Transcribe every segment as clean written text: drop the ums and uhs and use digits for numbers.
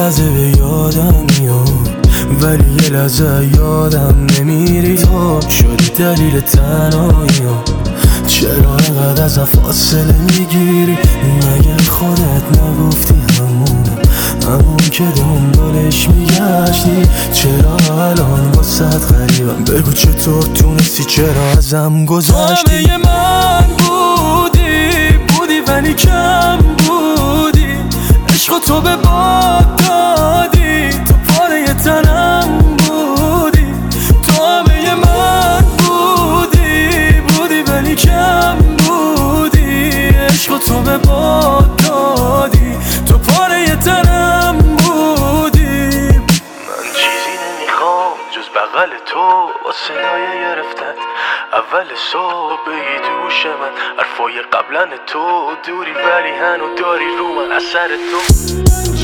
لحظه به یادم میاد، ولی یه لحظه یادم نمیری. تو شدی دلیل تنهایی‌ام، چرا اینقدر ازم فاصله میگیری؟ مگه خودت نگفتی همون که دنبالش میگشتی؟ چرا الان واسه غریبم؟ بگو چطور تونستی، چرا ازم گذشتی؟ تو همه من بودی ولی کم بودی، عشق تو به باد دادی، تو پاره تنم بودی. تو همه من بودی ولی کم بودی، عشق تو به باد دادی، تو پاره تنم بودی. من چیزی نمیخوام جز بغل تو با صدای گرفتت اول صبح بگی تو گوش من حرفای قبلا تو دوری، ولی هنو داری رو من اثر تو.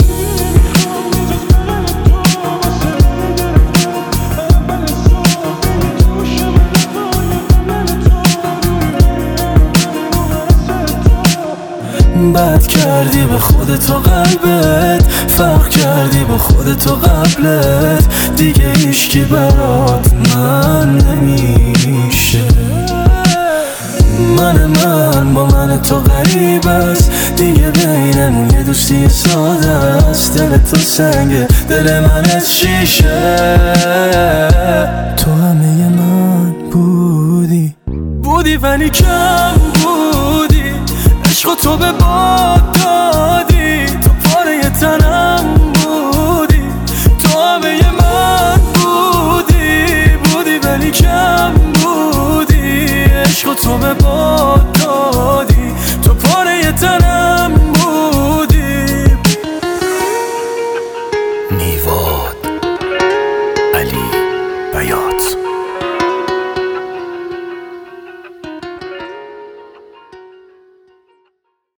بد کردی به خودت و قلبت، فرق کردی با خودت و قبلت، دیگه هیچکی برات من نمیشه. من با من تو غریب است، دیگه بینمون یه دوستی ساده است. دل تو سنگه، دل من از شیشه. تو همه من بودی ولی کم بودی، عشق تو به باد دادی، تو پاره تنم بودی. تو همه من بودی ولی کم بودی، عشق تو به باد